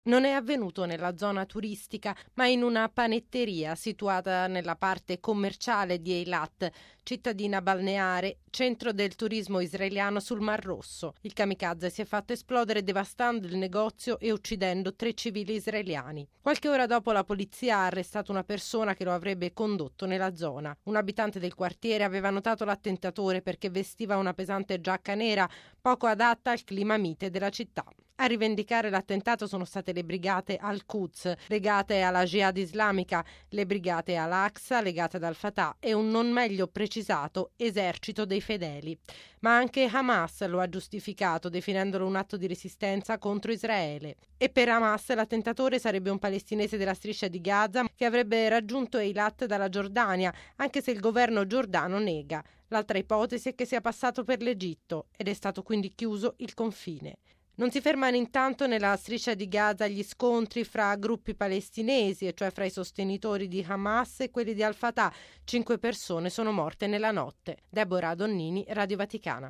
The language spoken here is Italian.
Non è avvenuto nella zona turistica, ma in una panetteria situata nella parte commerciale di Eilat, cittadina balneare, centro del turismo israeliano sul Mar Rosso. Il kamikaze si è fatto esplodere devastando il negozio e uccidendo 3 civili israeliani. Qualche ora dopo la polizia ha arrestato una persona che lo avrebbe condotto nella zona. Un abitante del quartiere aveva notato l'attentatore perché vestiva una pesante giacca nera poco adatta al clima mite della città. A rivendicare l'attentato sono state le brigate Al-Quds, legate alla Jihad islamica, le brigate Al-Aqsa, legate ad Al-Fatah, e un non meglio precisato esercito dei fedeli. Ma anche Hamas lo ha giustificato, definendolo un atto di resistenza contro Israele. E per Hamas l'attentatore sarebbe un palestinese della striscia di Gaza che avrebbe raggiunto Eilat dalla Giordania, anche se il governo giordano nega. L'altra ipotesi è che sia passato per l'Egitto ed è stato quindi chiuso il confine. Non si fermano intanto nella striscia di Gaza gli scontri fra gruppi palestinesi, e cioè fra i sostenitori di Hamas e quelli di Al-Fatah. 5 persone sono morte nella notte. Deborah Donnini, Radio Vaticana.